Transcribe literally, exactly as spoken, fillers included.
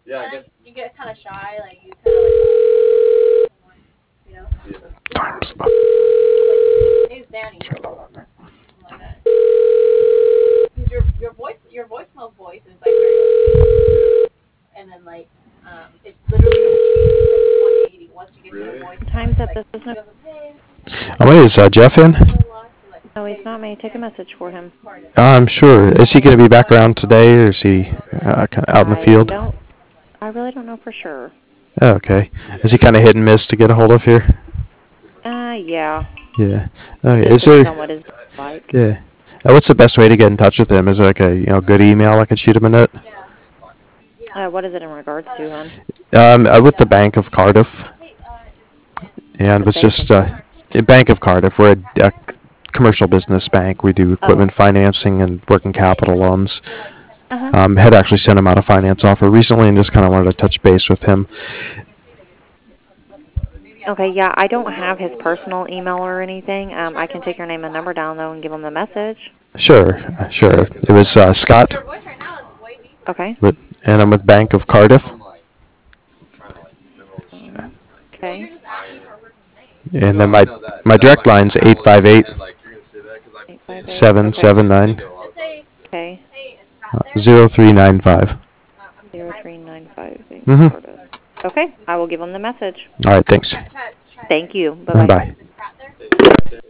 Yeah, I And guess. you get kind of shy, like you kind of like, you know. Yeah. Time's up. Like, hey, it's Danny. Turn that on there. Something like that. Because your your voice your voicemail voice is like very, and then like um it literally changes like one eighty once you get to the Really? voicemail. Time's It's up. like This is no. it goes from hey, Oh, wait, is uh, Jeff in? like No, he's hey, not. this May I is take a Danny. message for him? I'm sure. Is he going to be back around today, or is he uh, kind of out in the I field? don't. I really don't know for sure. Oh, okay. Is he kind of hit and miss to get a hold of here? Uh, yeah. Yeah. It Okay. just Is depends there? on what his like. Yeah. Uh, what's the best way to get in touch with him? Is there like a you know good email I could shoot him a note? Uh, what is it in regards to, hon? Um, uh, with the Bank of Cardiff, and The was Bank of just what? uh, the Bank of Cardiff. We're a, a commercial business bank. We do Oh. equipment financing and working capital loans. Uh huh. Um, had actually sent him out a finance offer recently, and just kind of wanted to touch base with him. Okay. Yeah. I don't have his personal email or anything. Um, I can take your name and number down though and give him the message. Sure, uh, sure. It was uh, Scott, Okay. with, and I'm with Bank of Cardiff, Um, okay. and then No, I my know that. my That's direct why I'm line's kind of eight like in five my eight head, like you're gonna say that because I've been Eight saying five that. eight. seven Okay. seven nine Okay. zero three nine five. Zero three nine five. Mm-hmm. Okay. I will give him the message. All right, thanks. Thank you. Bye bye. Bye.